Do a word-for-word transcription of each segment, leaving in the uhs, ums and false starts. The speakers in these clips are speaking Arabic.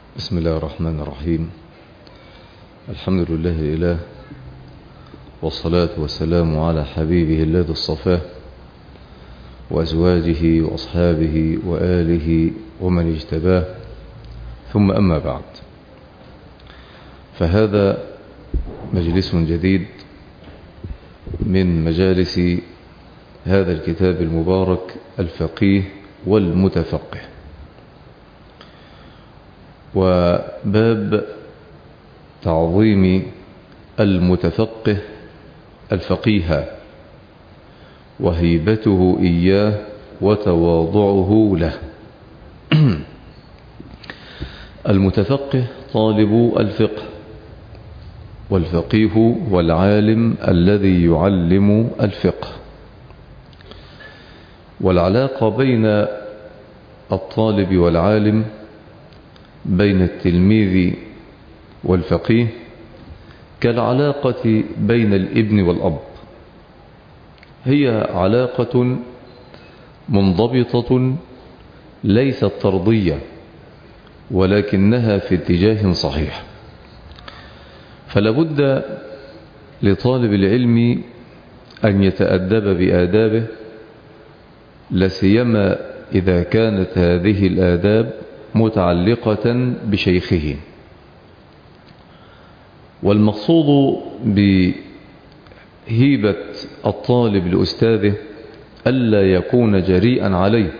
بسم الله الرحمن الرحيم. الحمد لله الإله، والصلاة والسلام على حبيبه الذي اصطفاه، وأزواجه وأصحابه وآله ومن اجتباه، ثم أما بعد، فهذا مجلس جديد من مجالس هذا الكتاب المبارك الفقيه والمتفقه، وباب تعظيم المتفقه الفقيه وهيبته إياه وتواضعه له. المتفقه طالب الفقه، والفقيه والعالم الذي يعلم الفقه. والعلاقة بين الطالب والعالم، بين التلميذ والفقيه، كالعلاقة بين الابن والأب، هي علاقة منضبطة ليست طردية، ولكنها في اتجاه صحيح. فلابد لطالب العلم أن يتأدب بآدابه، لسيما إذا كانت هذه الآداب متعلقة بشيخه. والمقصود بهيبة الطالب لأستاذه ألا يكون جريئا عليه.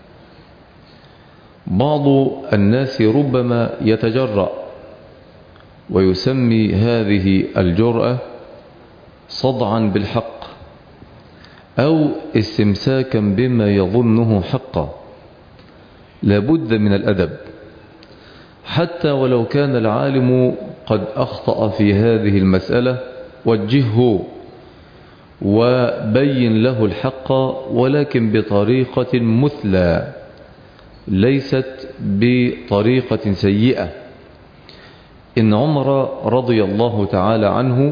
بعض الناس ربما يتجرأ ويسمي هذه الجرأة صدعا بالحق أو استمساكا بما يظنه حقا. لابد من الأدب، حتى ولو كان العالم قد أخطأ في هذه المسألة، وجهه وبين له الحق، ولكن بطريقة مثلى، ليست بطريقة سيئة. إن عمر رضي الله تعالى عنه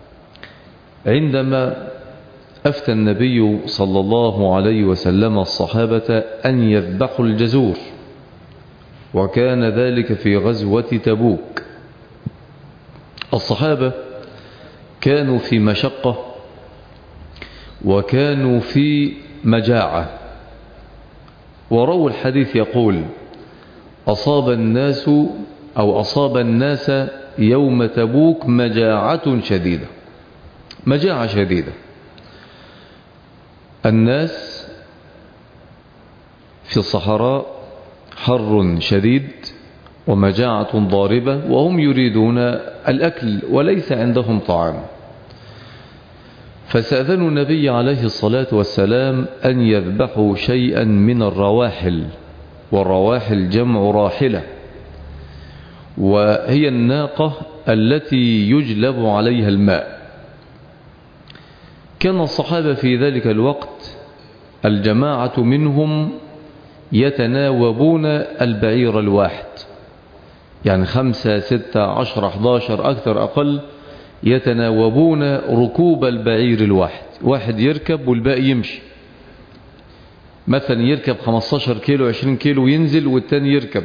عندما أفتى النبي صلى الله عليه وسلم الصحابة أن يذبحوا الجزور، وكان ذلك في غزوة تبوك. الصحابة كانوا في مشقة وكانوا في مجاعة، ورووا الحديث يقول: أصاب الناس أو أصاب الناس يوم تبوك مجاعة شديدة. مجاعة شديدة، الناس في الصحراء، حر شديد ومجاعة ضاربة، وهم يريدون الأكل وليس عندهم طعام. فسأذنوا النبي عليه الصلاة والسلام أن يذبحوا شيئا من الرواحل، والرواحل جمع راحلة، وهي الناقة التي يجلب عليها الماء. كان الصحابة في ذلك الوقت الجماعة منهم يتناوبون البعير الواحد، يعني خمسة ستة عشر أحداشر أكثر أقل، يتناوبون ركوب البعير الواحد. واحد يركب والباقي يمشي، مثلا يركب خمستاشر كيلو عشرين كيلو ينزل والتاني يركب.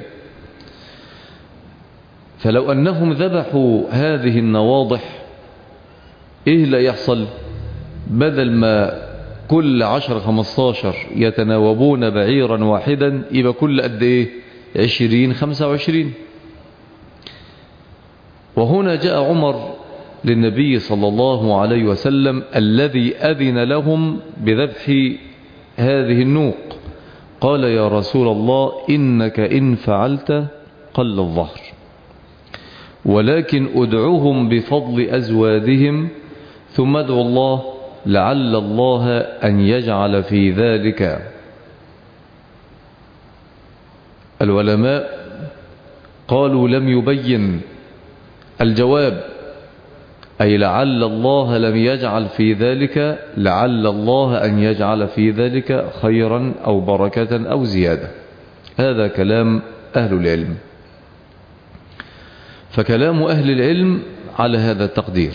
فلو أنهم ذبحوا هذه النواضح، إيه اللي يحصل؟ بدل ما كل عشر خمستاشر يتناوبون بعيرا واحدا، يبقى كل قد ايه؟ عشرين خمسة وعشرين. وهنا جاء عمر للنبي صلى الله عليه وسلم الذي أذن لهم بذبح هذه النوق، قال: يا رسول الله، إنك إن فعلت قل الظهر، ولكن أدعوهم بفضل أزوادهم، ثم ادعوا الله لعل الله أن يجعل في ذلك. العلماء قالوا لم يبين الجواب، أي لعل الله لم يجعل في ذلك، لعل الله أن يجعل في ذلك خيرا أو بركة أو زيادة. هذا كلام أهل العلم. فكلام أهل العلم على هذا التقدير.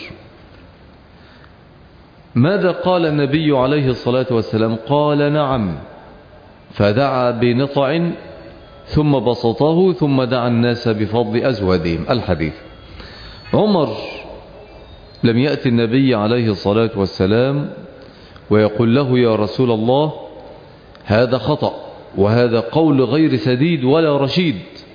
ماذا قال النبي عليه الصلاة والسلام؟ قال: نعم. فدعا بنطع ثم بسطه ثم دعا الناس بفضل أزودهم. الحديث. عمر لم يأتي النبي عليه الصلاة والسلام ويقول له يا رسول الله هذا خطأ وهذا قول غير سديد ولا رشيد،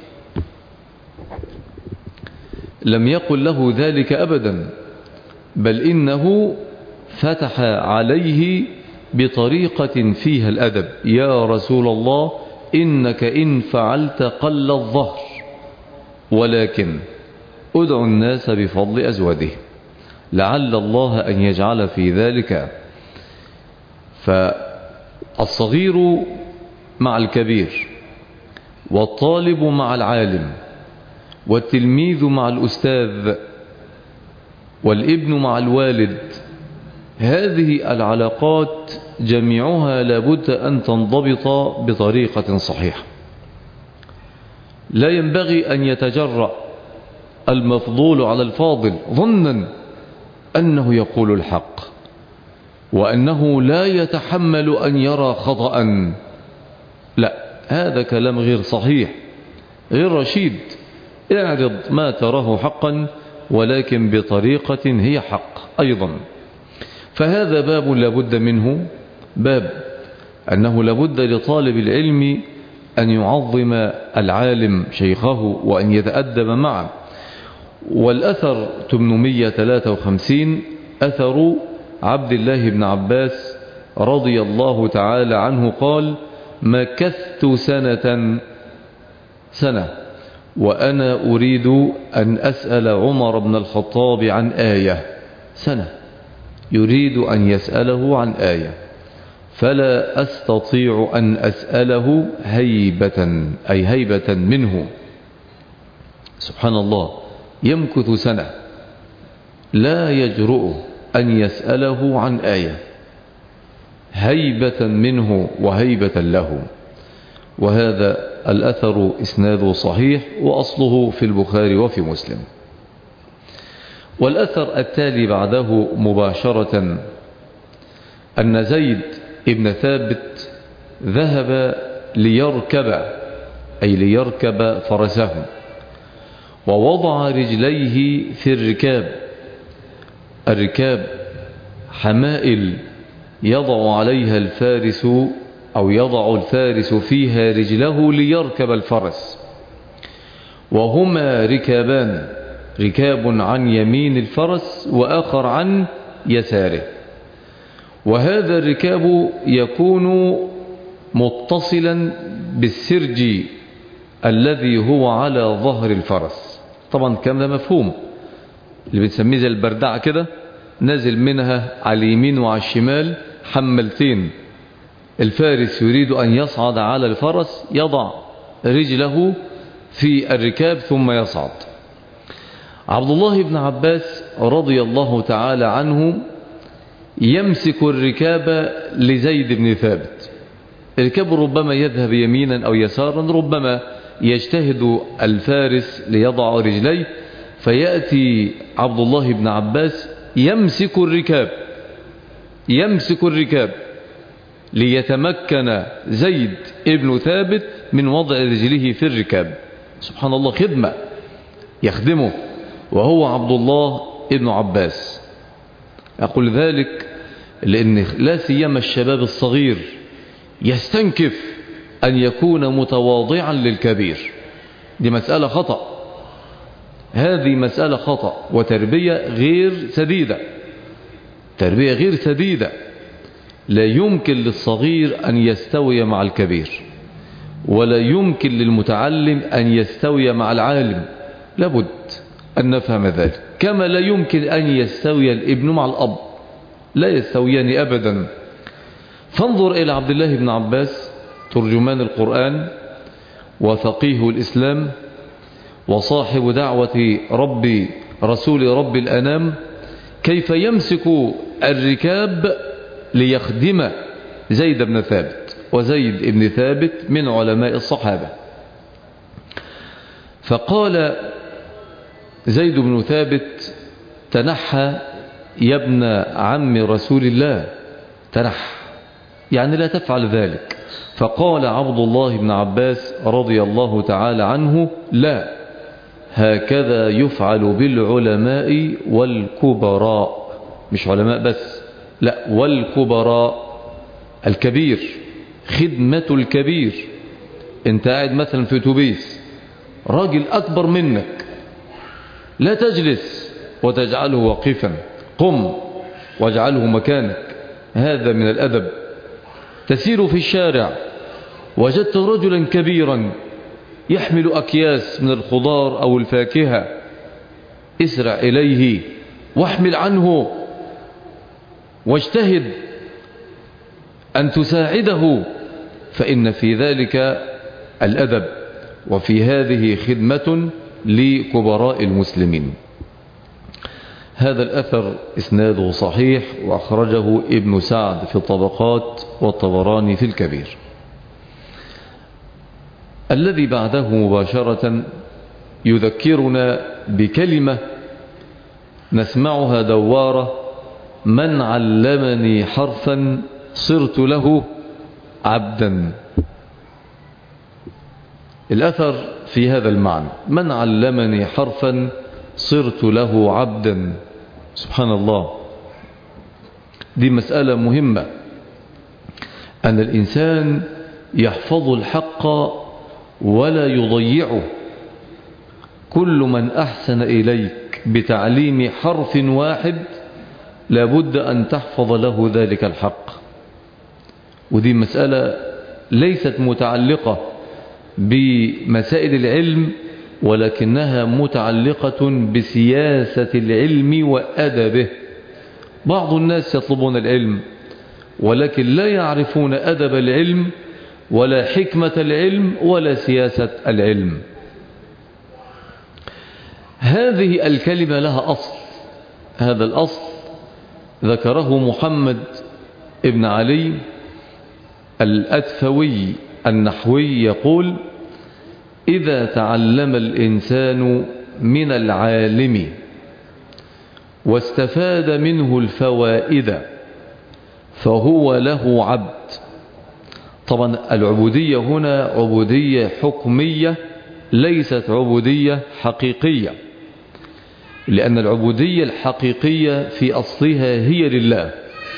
لم يقل له ذلك أبدا، بل إنه فتح عليه بطريقة فيها الأدب. يا رسول الله إنك إن فعلت قل الظهر، ولكن ادعو الناس بفضل أزواده لعل الله أن يجعل في ذلك. فالصغير مع الكبير، والطالب مع العالم، والتلميذ مع الأستاذ، والابن مع الوالد، هذه العلاقات جميعها لابد أن تنضبط بطريقة صحيحة. لا ينبغي أن يتجرأ المفضول على الفاضل ظنا أنه يقول الحق وأنه لا يتحمل أن يرى خطأ. لا، هذا كلام غير صحيح غير رشيد. اعرض ما تراه حقا ولكن بطريقة هي حق أيضا. فهذا باب لابد منه، باب أنه لابد لطالب العلم أن يعظم العالم شيخه وأن يتأدب معه. والأثر ثمانمائة وثلاثة وخمسين أثر عبد الله بن عباس رضي الله تعالى عنه قال مكثت سنة سنة وأنا أريد أن أسأل عمر بن الخطاب عن آية. سنة يريد أن يسأله عن آية فلا أستطيع أن أسأله هيبة، أي هيبة منه. سبحان الله، يمكث سنة لا يجرؤ أن يسأله عن آية هيبة منه وهيبة له. وهذا الأثر إسناده صحيح وأصله في البخاري وفي مسلم. والأثر التالي بعده مباشرة أن زيد ابن ثابت ذهب ليركب، أي ليركب فرسه، ووضع رجليه في الركاب. الركاب حمائل يضع عليها الفارس أو يضع الفارس فيها رجله ليركب الفرس، وهما ركابان، ركاب عن يمين الفرس وآخر عن يساره. وهذا الركاب يكون متصلا بالسرج الذي هو على ظهر الفرس. طبعا الكلام ده مفهوم، اللي بنسميه زي البردعة كده، نازل منها على اليمين وعلى الشمال حملتين. الفارس يريد أن يصعد على الفرس يضع رجله في الركاب ثم يصعد. عبد الله بن عباس رضي الله تعالى عنه يمسك الركاب لزيد بن ثابت. الركاب ربما يذهب يمينا أو يسارا، ربما يجتهد الفارس ليضع رجليه، فيأتي عبد الله بن عباس يمسك الركاب يمسك الركاب ليتمكن زيد ابن ثابت من وضع رجله في الركاب. سبحان الله، خدمة يخدمه وهو عبد الله ابن عباس. أقول ذلك لأن لا سيما الشباب الصغير يستنكف أن يكون متواضعا للكبير. دي مسألة خطأ، هذه مسألة خطأ وتربية غير سديدة، تربية غير سديدة. لا يمكن للصغير أن يستوي مع الكبير، ولا يمكن للمتعلم أن يستوي مع العالم. لابد أن نفهم ذلك، كما لا يمكن أن يستوي الابن مع الأب، لا يستويان أبدا. فانظر إلى عبد الله بن عباس ترجمان القرآن وفقيه الإسلام وصاحب دعوة ربي رسول رب الأنام، كيف يمسك الركاب ليخدم زيد بن ثابت. وزيد بن ثابت من علماء الصحابة. فقال زيد بن ثابت تنحى يا ابن عم رسول الله، تنحى يعني لا تفعل ذلك. فقال عبد الله بن عباس رضي الله تعالى عنه: لا، هكذا يفعل بالعلماء والكبراء. مش علماء بس، لا، والكبراء. الكبير، خدمة الكبير. انت قاعد مثلا في اتوبيس، راجل أكبر منك، لا تجلس وتجعله واقفا، قم واجعله مكانك. هذا من الأدب. تسير في الشارع، وجدت رجلا كبيرا يحمل أكياس من الخضار أو الفاكهة، اسرع إليه واحمل عنه، واجتهد أن تساعده، فإن في ذلك الأدب، وفي هذه خدمة لكبراء المسلمين. هذا الأثر إسناده صحيح، وأخرجه ابن سعد في الطبقات والطبراني في الكبير. الذي بعده مباشرة يذكرنا بكلمة نسمعها دوارة: من علمني حرفا صرت له عبدا. الأثر في هذا المعنى: من علمني حرفا صرت له عبدا. سبحان الله، دي مسألة مهمة، أن الإنسان يحفظ الحق ولا يضيعه. كل من أحسن إليك بتعليم حرف واحد لابد أن تحفظ له ذلك الحق. ودي مسألة ليست متعلقة بمسائل العلم، ولكنها متعلقة بسياسة العلم وأدبه. بعض الناس يطلبون العلم ولكن لا يعرفون أدب العلم ولا حكمة العلم ولا سياسة العلم. هذه الكلمة لها أصل. هذا الأصل ذكره محمد ابن علي الأدفوي النحوي، يقول: إذا تعلم الإنسان من العالم واستفاد منه الفوائد فهو له عبد. طبعا العبودية هنا عبودية حكمية، ليست عبودية حقيقية، لأن العبودية الحقيقية في أصلها هي لله.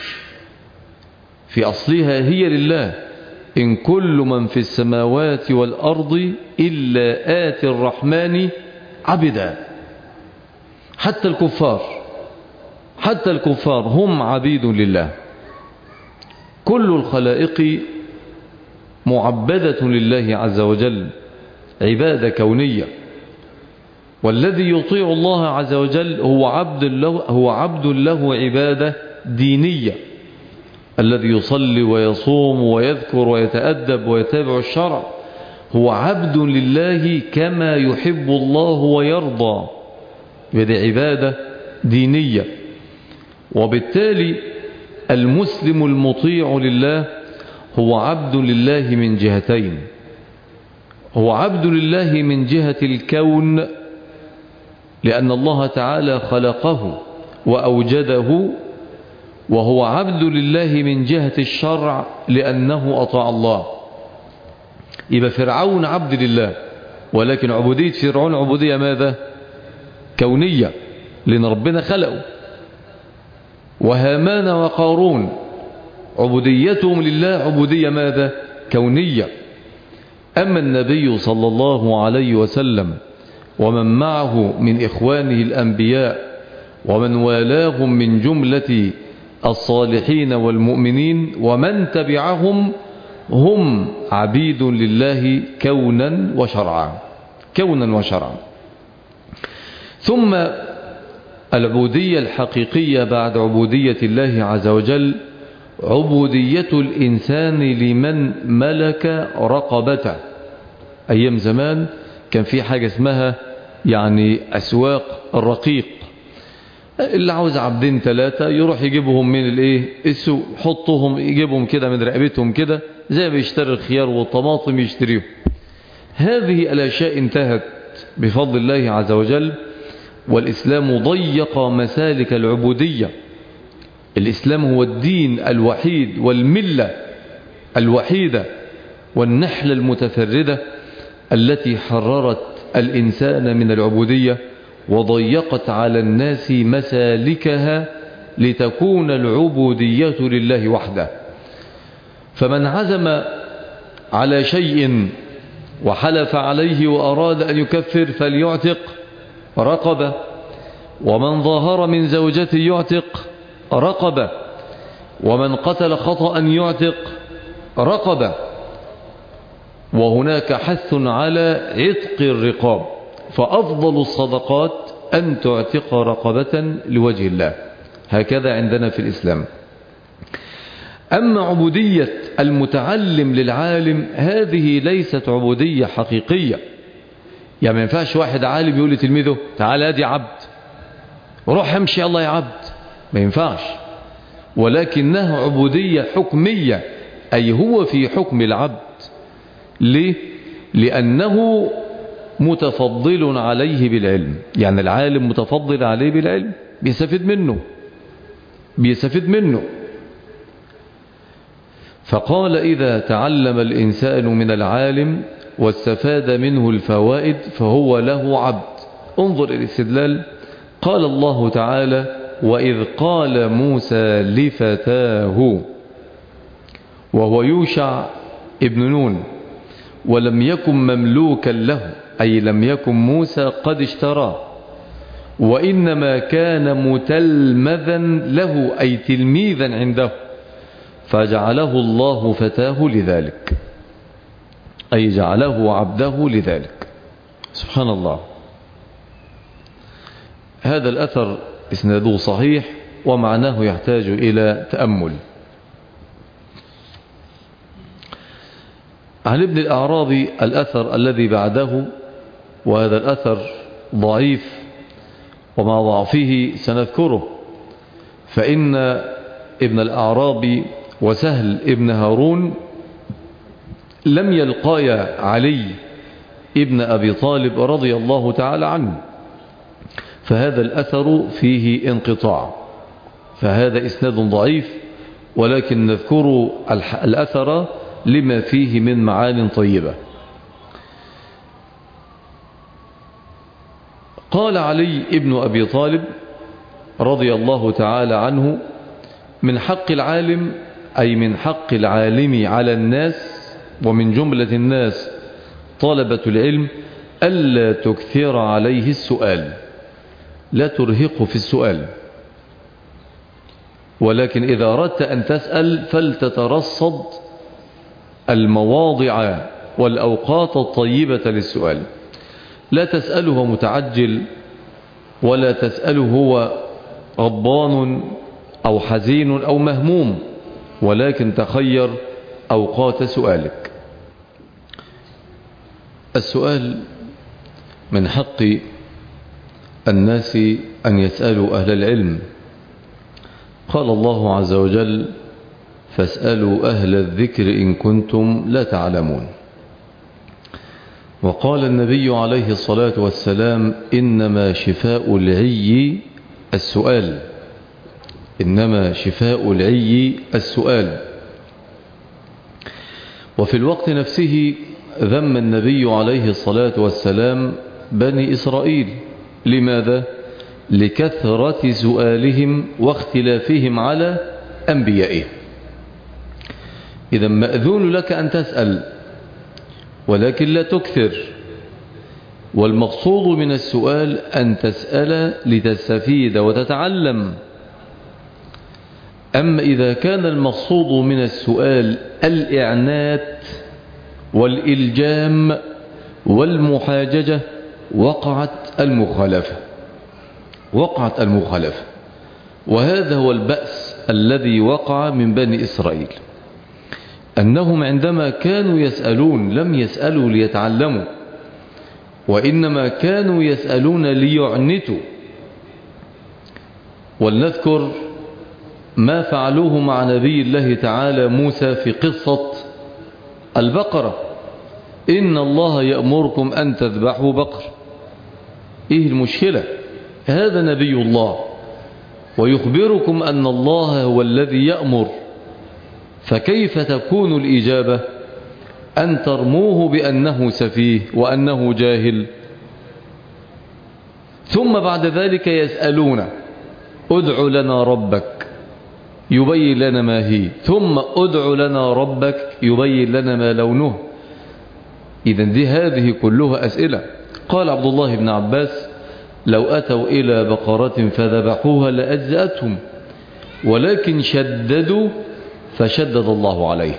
في أصلها هي لله. إن كل من في السماوات والأرض إلا آتي الرحمن عبدا. حتى الكفار، حتى الكفار هم عبيد لله. كل الخلائق معبدة لله عز وجل، عبادة كونية. والذي يطيع الله عز وجل هو عبد له، هو عبد له عبادة دينية. الذي يصلي ويصوم ويذكر ويتأدب ويتابع الشرع هو عبد لله كما يحب الله ويرضى. هذه عبادة دينية. وبالتالي المسلم المطيع لله هو عبد لله من جهتين. هو عبد لله من جهة الكون، لأن الله تعالى خلقه وأوجده، وهو عبد لله من جهة الشرع لأنه أطاع الله. يبقى فرعون عبد لله، ولكن عبودية فرعون عبودية ماذا؟ كونية، لأن ربنا خلقه. وهامان وقارون عبوديتهم لله عبودية ماذا؟ كونية. أما النبي صلى الله عليه وسلم ومن معه من إخوانه الأنبياء ومن والاهم من جملة الصالحين والمؤمنين ومن تبعهم هم عبيد لله كونا وشرعا، كونا وشرعا. ثم العبودية الحقيقية بعد عبودية الله عز وجل عبودية الإنسان لمن ملك رقبته. أيام زمان كان في حاجة اسمها يعني أسواق الرقيق، اللي عاوز عبدين ثلاثة يروح يجيبهم من الايه السوق، حطهم يجيبهم كده من رقبتهم كده، زي ما يشتري الخيار والطماطم يشتريهم. هذه الأشياء انتهت بفضل الله عز وجل، والإسلام ضيق مسالك العبودية. الإسلام هو الدين الوحيد والملة الوحيدة والنحلة المتفردة التي حررت الإنسان من العبودية وضيقت على الناس مسالكها لتكون العبودية لله وحده. فمن عزم على شيء وحلف عليه وأراد أن يكفر فليعتق رقبة، ومن ظاهر من زوجته يعتق رقبة، ومن قتل خطأ يعتق رقبة. وهناك حث على عتق الرقاب، فأفضل الصدقات أن تعتق رقبة لوجه الله، هكذا عندنا في الإسلام. أما عبودية المتعلم للعالم هذه ليست عبودية حقيقية. يعني ما ينفعش واحد عالم يقول لتلميذه تعال ادي عبد روح امشي الله يا عبد، ما ينفعش، ولكنها عبودية حكمية، أي هو في حكم العبد. ليه؟ لأنه متفضل عليه بالعلم، يعني العالم متفضل عليه بالعلم، بيستفيد منه بيستفيد منه فقال إذا تعلم الإنسان من العالم واستفاد منه الفوائد فهو له عبد. انظر الاستدلال، قال الله تعالى وإذ قال موسى لفتاه وهو يوشع ابن نون ولم يكن مملوكا له، أي لم يكن موسى قد اشتراه، وإنما كان متلمذا له أي تلميذا عنده، فجعله الله فتاه لذلك، أي جعله عبده لذلك. سبحان الله. هذا الأثر إسناده صحيح ومعناه يحتاج إلى تأمل. عن ابن الأعرابي الأثر الذي بعده، وهذا الأثر ضعيف ومع ضعفه سنذكره، فإن ابن الأعرابي وسهل ابن هارون لم يلقايا علي ابن أبي طالب رضي الله تعالى عنه، فهذا الأثر فيه انقطاع، فهذا إسناد ضعيف، ولكن نذكر الأثر لما فيه من معان طيبة. قال علي ابن أبي طالب رضي الله تعالى عنه من حق العالم، أي من حق العالم على الناس، ومن جملة الناس طلبة العلم، ألا تكثر عليه السؤال، لا ترهقه في السؤال، ولكن إذا أردت أن تسأل فلتترصد المواضع والأوقات الطيبة للسؤال. لا تسأله متعجل، ولا تسأله هو غضبان أو حزين أو مهموم، ولكن تخير أوقات سؤالك. السؤال من حق الناس أن يسألوا أهل العلم. قال الله عز وجل فاسألوا أهل الذكر إن كنتم لا تعلمون. وقال النبي عليه الصلاة والسلام إنما شفاء العي السؤال، إنما شفاء العي السؤال. وفي الوقت نفسه ذم النبي عليه الصلاة والسلام بني إسرائيل. لماذا؟ لكثرة سؤالهم واختلافهم على أنبيائهم. إذا مأذون لك أن تسأل، ولكن لا تكثر، والمقصود من السؤال أن تسأل لتستفيد وتتعلم. أما إذا كان المقصود من السؤال الإعنات والإلجام والمحاججة وقعت المخالفة وقعت المخالفة وهذا هو البأس الذي وقع من بني إسرائيل، أنهم عندما كانوا يسألون لم يسألوا ليتعلموا، وإنما كانوا يسألون ليعنتوا. ولنذكر ما فعلوه مع نبي الله تعالى موسى في قصة البقرة. إن الله يأمركم أن تذبحوا بقر. إيه المشكلة؟ هذا نبي الله ويخبركم أن الله هو الذي يأمر، فكيف تكون الإجابة؟ أن ترموه بأنه سفيه وأنه جاهل. ثم بعد ذلك يسألون ادع لنا ربك يبين لنا ما هي، ثم ادع لنا ربك يبين لنا ما لونه. إذن دي هذه كلها أسئلة. قال عبد الله بن عباس لو أتوا إلى بقرة فذبحوها لأجزأتهم ولكن شددوا فشدد الله عليه.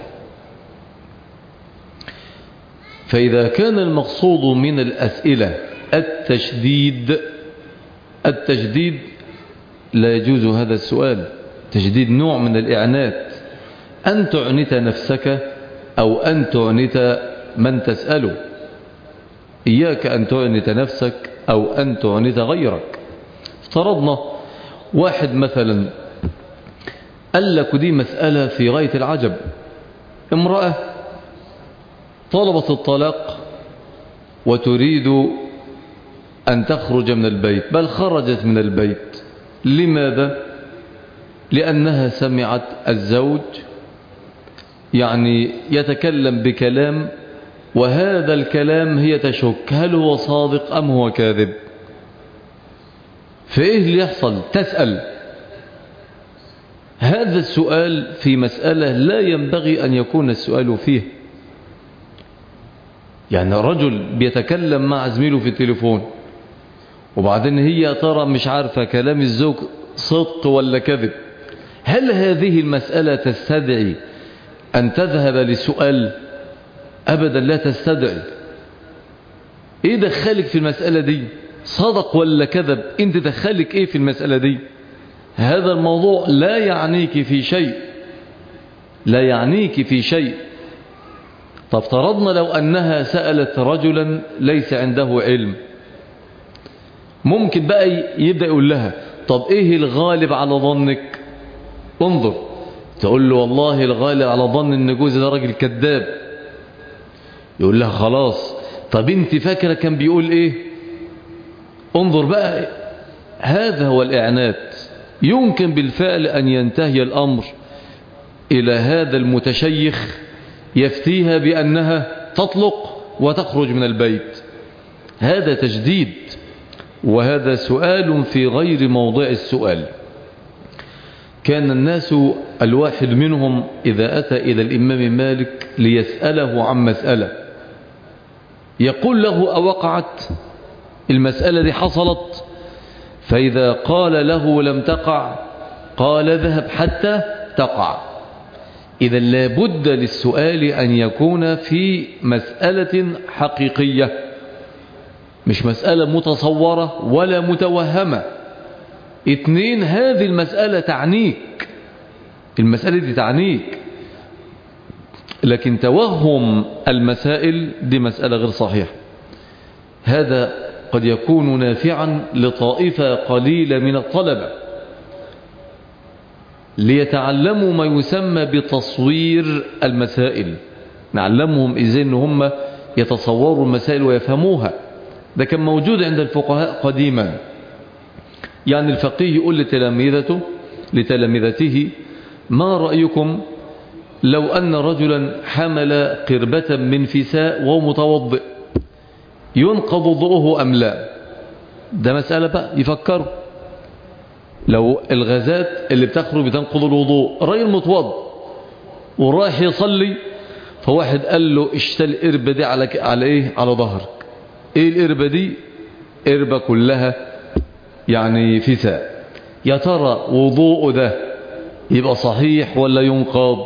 فإذا كان المقصود من الأسئلة التشديد التشديد لا يجوز هذا السؤال. تشديد نوع من الإعنات، أن تعنت نفسك أو أن تعنت من تسأله. إياك أن تعنت نفسك أو أن تعنت غيرك. افترضنا واحد مثلا قال لك، دي مسألة في غاية العجب، امرأة طلبت الطلاق وتريد أن تخرج من البيت، بل خرجت من البيت. لماذا؟ لأنها سمعت الزوج يعني يتكلم بكلام، وهذا الكلام هي تشك هل هو صادق أم هو كاذب. فإيه اللي يحصل؟ تسأل. هذا السؤال في مسألة لا ينبغي أن يكون السؤال فيه. يعني رجل بيتكلم مع زميله في التليفون، وبعدين هي ترى مش عارفة كلام الزوج صدق ولا كذب. هل هذه المسألة تستدعي أن تذهب للسؤال؟ أبدا لا تستدعي. إيه دخلك في المسألة دي؟ صدق ولا كذب؟ أنت دخلك إيه في المسألة دي؟ هذا الموضوع لا يعنيك في شيء، لا يعنيك في شيء. طب افترضنا لو أنها سألت رجلا ليس عنده علم، ممكن بقى يبدأ يقول لها طب إيه الغالب على ظنك؟ انظر، تقول له والله الغالب على ظن ان جوزي ده راجل كذاب. يقول لها خلاص، طب انت فاكره كان بيقول ايه؟ انظر بقى، هذا هو الإعنات. يمكن بالفعل أن ينتهي الأمر إلى هذا المتشيخ يفتيها بأنها تطلق وتخرج من البيت. هذا تجديد، وهذا سؤال في غير موضع السؤال. كان الناس الواحد منهم إذا أتى إلى الإمام مالك ليسأله عن مسألة يقول له أوقعت المسألة دي؟ حصلت؟ فإذا قال له لم تقع قال اذهب حتى تقع. إذا لابد للسؤال أن يكون في مسألة حقيقية، مش مسألة متصورة ولا متوهمة. اثنين، هذه المسألة تعنيك، المسألة دي تعنيك، لكن توهم المسائل دي مسألة غير صحيحة. هذا قد يكون نافعا لطائفة قليلة من الطلبة ليتعلموا ما يسمى بتصوير المسائل، نعلمهم إزاي ان هم يتصوروا المسائل ويفهموها. ده كان موجود عند الفقهاء قديما. يعني الفقيه يقول لتلاميذته لتلاميذته ما رأيكم لو أن رجلا حمل قربة من فساء وهو متوضئ، ينقض وضوءه أم لا؟ ده مسألة بقى يفكروا. لو الغازات اللي بتخرج بتنقض الوضوء، الراجل متوضئ ورايح يصلي، فواحد قال له اشتل القربة دي على على ايه؟ على ظهرك. ايه القربة دي؟ قربة كلها يعني فساء. يا ترى وضوءه ده يبقى صحيح ولا ينقض؟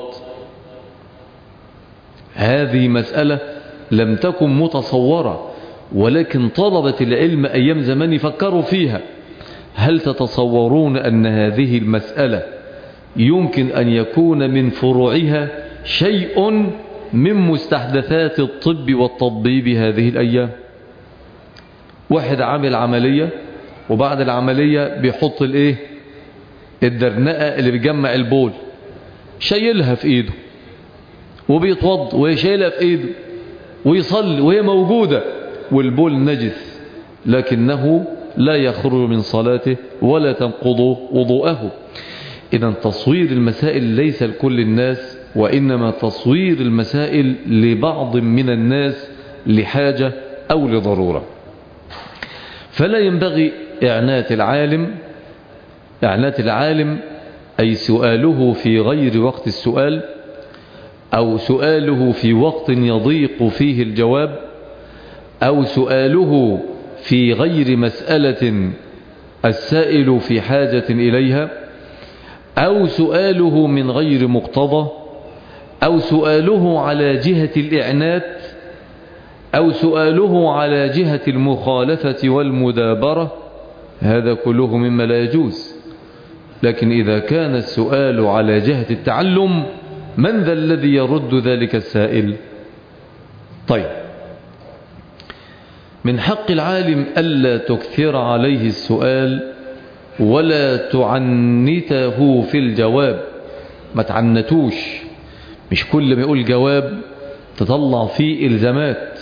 هذه مسألة لم تكن متصورة، ولكن طلبة العلم أيام زمان يفكروا فيها. هل تتصورون أن هذه المسألة يمكن أن يكون من فروعها شيء من مستحدثات الطب والتطبيب هذه الأيام؟ واحد عامل عملية، وبعد العملية بيحط الايه؟ الدرنقة اللي بيجمع البول، شايلها في ايده وبيتوض وهي شايلها في ايده ويصلي وهي موجودة والبول نجس، لكنه لا يخرج من صلاته ولا تنقض وضوءه. إذن تصوير المسائل ليس لكل الناس وإنما تصوير المسائل لبعض من الناس لحاجة أو لضرورة. فلا ينبغي إعنات العالم إعنات العالم أي سؤاله في غير وقت السؤال، أو سؤاله في وقت يضيق فيه الجواب، أو سؤاله في غير مسألة السائل في حاجة إليها، أو سؤاله من غير مقتضى، أو سؤاله على جهة الإعنات، أو سؤاله على جهة المخالفة والمدابرة. هذا كله مما لا يجوز. لكن إذا كان السؤال على جهة التعلم، من ذا الذي يرد ذلك السائل؟ طيب، من حق العالم ألا تكثر عليه السؤال ولا تعنته في الجواب. ما تعنتوش، مش كل ما يقول جواب تطلع فيه إلزامات،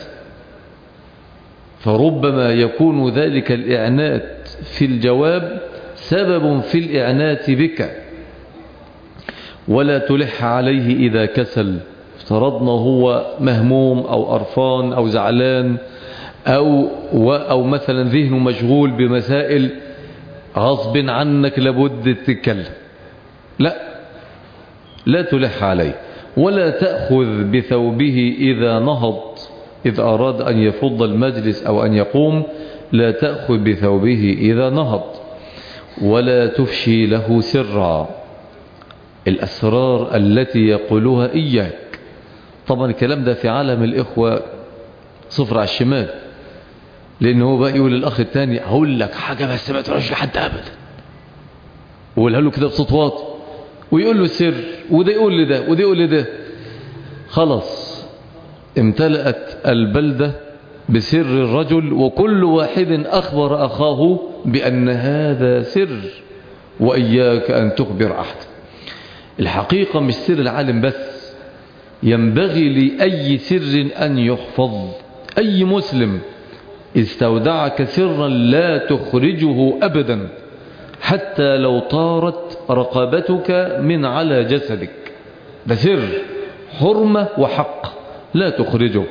فربما يكون ذلك الإعنات في الجواب سبب في الإعنات بك. ولا تلح عليه إذا كسل. افترضنا هو مهموم أو قرفان أو زعلان أو, أو مثلا ذهنه مشغول بمسائل غصب عنك لابد تتكلم، لا لا تلح عليه. ولا تأخذ بثوبه إذا نهض، إذا أراد أن يفض المجلس أو أن يقوم لا تأخذ بثوبه إذا نهض. ولا تفشي له سرا، الأسرار التي يقولها إياك. طبعا الكلام ده في عالم الإخوة صفر على الشمال، لأنه هو بقى يقول للأخ الثاني هقول لك حاجة بس ما تقولش لحد أبدا، ويقولها له كده بصوت واطي، ويقول له سر، وده يقول لي ده وده يقول لي ده. خلاص امتلأت البلدة بسر الرجل، وكل واحد أخبر أخاه بأن هذا سر، وإياك أن تخبر أحد. الحقيقة مش سر العالم بس، ينبغي لأي سر أن يحفظ. أي مسلم استودعك سرا لا تخرجه أبدا، حتى لو طارت رقبتك من على جسدك. ده سر، حرمة وحق، لا تخرجه.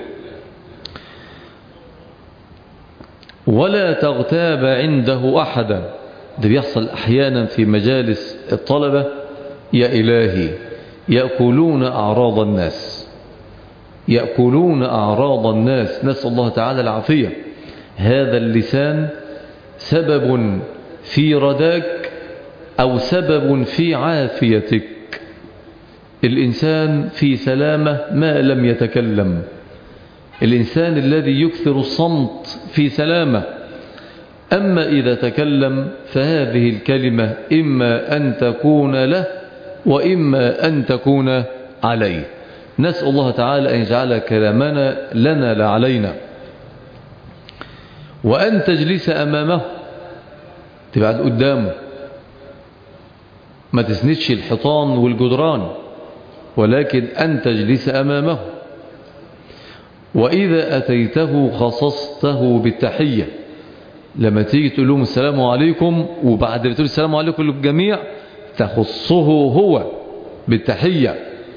ولا تغتاب عنده أحدا. ده بيحصل أحيانا في مجالس الطلبة، يا إلهي يأكلون أعراض الناس، يأكلون أعراض الناس، نسأل الله تعالى العافية. هذا اللسان سبب في رداك أو سبب في عافيتك. الإنسان في سلامة ما لم يتكلم. الإنسان الذي يكثر الصمت في سلامة، أما إذا تكلم فهذه الكلمة إما أن تكون له وإما أن تكون عليه. نسأل الله تعالى أن يجعل كلامنا لنا لا علينا. وأن تجلس أمامه، تبعد قدامه، ما تسندش الحيطان والجدران، ولكن أن تجلس أمامه. وإذا أتيته خصصته بالتحية، لما تيجي تقول لهم السلام عليكم وبعد ما تقول السلام عليكم للجميع تخصه هو بالتحية.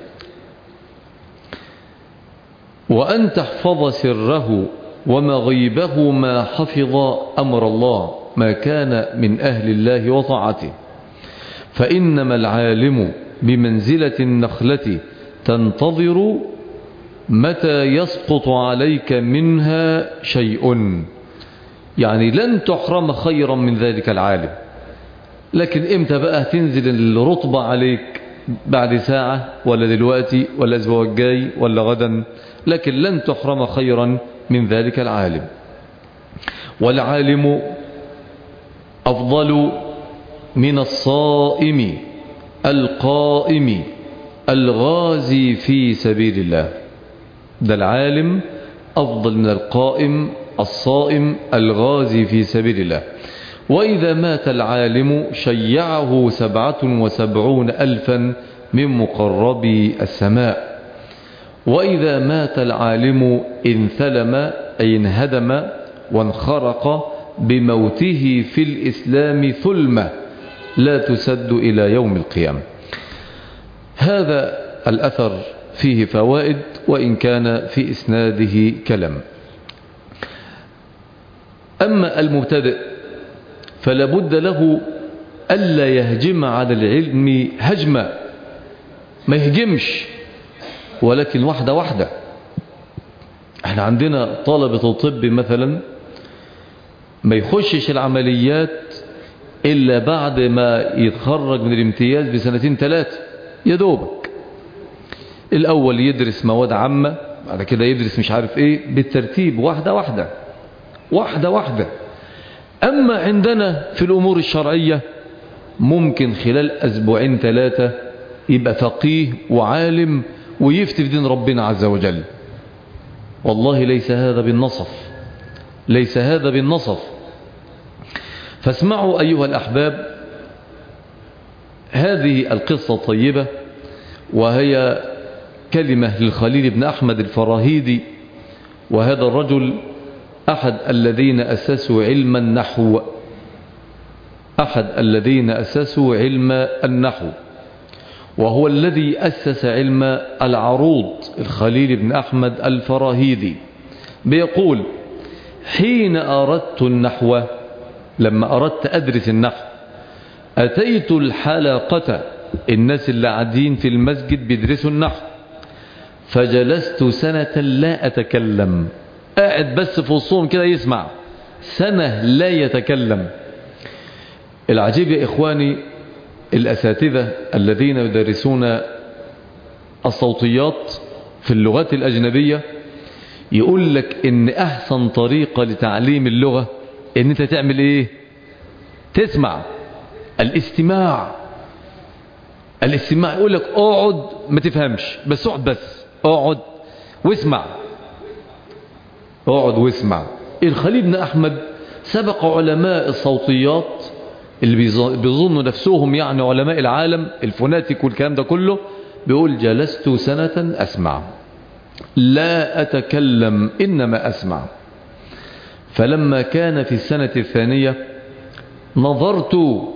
وأن تحفظ سره ومغيبه ما حفظ أمر الله، ما كان من أهل الله وطاعته. فإنما العالم بمنزلة النخلة تنتظر متى يسقط عليك منها شيء، يعني لن تحرم خيرا من ذلك العالم. لكن امتى بقى تنزل الرطبة عليك؟ بعد ساعة ولا دلوقتي ولا الأسبوع الجاي ولا غدا، لكن لن تحرم خيرا من ذلك العالم. والعالم أفضل من الصائم القائم الغازي في سبيل الله. ده العالم أفضل من القائم الصائم الغازي في سبيل الله. وإذا مات العالم شيعه سبعة وسبعون ألفا من مقربي السماء. وإذا مات العالم انثلم أي انهدم وانخرق بموته في الإسلام ثلمة لا تسد إلى يوم القيامة. هذا الأثر فيه فوائد وإن كان في إسناده كلام. أما المبتدئ فلا بد له ألا يهجم على العلم هجمة، ما يهجمش، ولكن واحدة واحدة. احنا عندنا طلبة الطب مثلا ما يخشش العمليات إلا بعد ما يتخرج من الامتياز بسنتين ثلاثة يا دوبك. الأول يدرس مواد عامة، بعد كده يدرس مش عارف ايه، بالترتيب واحدة واحدة واحدة واحدة. أما عندنا في الأمور الشرعية ممكن خلال أسبوعين ثلاثة يبقى فقيه وعالم ويفتي في دين ربنا عز وجل. والله ليس هذا بالنصف، ليس هذا بالنصف. فاسمعوا أيها الأحباب هذه القصة الطيبة، وهي كلمة للخليل بن أحمد الفراهيدي، وهذا الرجل أحد الذين أسسوا علم النحو، أحد الذين أسسوا علم النحو، وهو الذي أسس علم العروض، الخليل بن أحمد الفراهيدي. بيقول: حين أردت النحو، لما أردت أدرس النحو، أتيت الحلقة، الناس اللي قاعدين في المسجد بيدرسوا النحو، فجلست سنة لا أتكلم، قاعد بس في وسطهم كده يسمع، سنة لا يتكلم. العجيب يا إخواني، الأساتذة الذين يدرسون الصوتيات في اللغات الأجنبية يقول لك إن أحسن طريقة لتعليم اللغة إن أنت تعمل إيه؟ تسمع. الاستماع، الاستماع. يقول لك اقعد ما تفهمش، بس اقعد، بس اقعد واسمع، اقعد واسمع. الخليل بن أحمد سبق علماء الصوتيات اللي بيظنوا نفسهم يعني علماء العالم الفوناتيك والكلام ده كله، بيقول: جلست سنة أسمع لا أتكلم إنما أسمع. فلما كان في السنة الثانية نظرت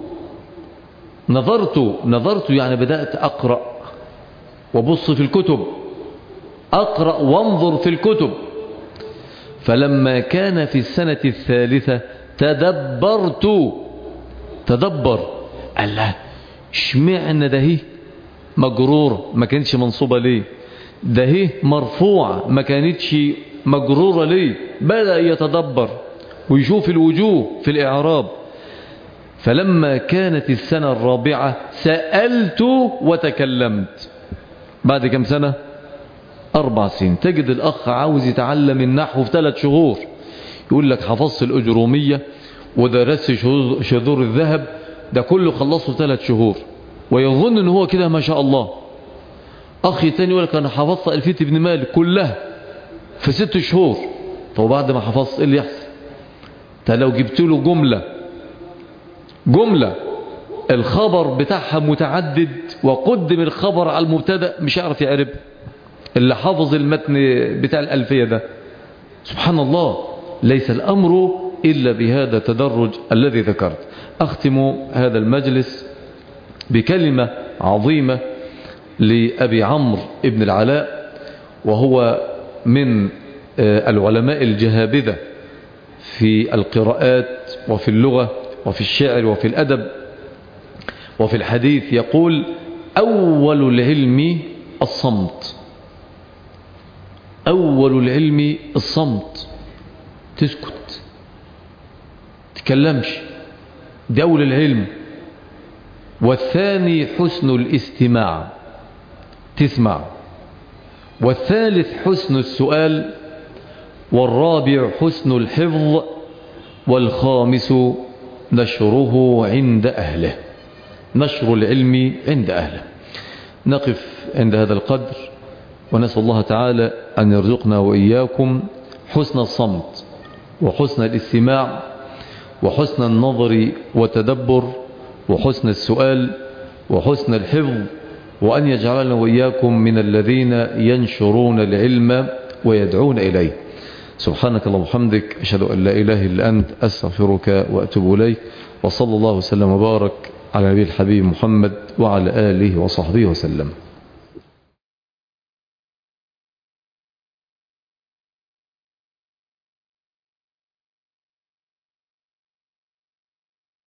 نظرت نظرت يعني بدأت أقرأ وبص في الكتب، أقرأ وانظر في الكتب. فلما كان في السنة الثالثة تدبرت، تدبر، الله اشمعنى ده هي مجرور ما كانتش منصوبة ليه، ده هي مرفوع ما كانتش مجرورة ليه. بدأ يتدبر ويشوف الوجوه في الإعراب. فلما كانت السنة الرابعة سألت وتكلمت. بعد كم سنة؟ أربع سنين. تجد الأخ عاوز يتعلم النحو في ثلاث شهور، يقول لك حفظت الأجرومية ودرست شذور الذهب، ده كله خلصه في ثلاث شهور، ويظن ان هو كده ما شاء الله. أخي تاني يقول لك أنا حفظت ألفية ابن مالك كلها في ست شهور. طب بعد ما حفظت ايه اللي يحصل؟ ده لو جبت له جملة جملة الخبر بتاعها متعدد وقدم الخبر على المبتدا مش هيعرف يعرب اللي حافظ المتن بتاع الألفية ده. سبحان الله، ليس الأمر إلا بهذا التدرج الذي ذكرت. أختم هذا المجلس بكلمة عظيمة لأبي عمرو ابن العلاء، وهو من العلماء الجهابذة في القراءات وفي اللغة وفي الشعر وفي الأدب وفي الحديث. يقول: أول العلم الصمت، أول العلم الصمت، تسكت تكلمش، ده أول العلم. والثاني حسن الاستماع، تسمع. والثالث حسن السؤال. والرابع حسن الحفظ. والخامس نشره عند أهله، نشر العلم عند أهله. نقف عند هذا القدر، ونسأل الله تعالى أن يرزقنا وإياكم حسن الصمت وحسن الاستماع وحسن النظر والتدبر وحسن السؤال وحسن الحفظ، وأن يجعلنا وإياكم من الذين ينشرون العلم ويدعون إليه. سبحانك اللهم وبحمدك، أشهد أن لا إله إلا أنت، أستغفرك وأتوب إليك. وصلى الله وسلم وبارك على نبي الحبيب محمد وعلى آله وصحبه وسلم.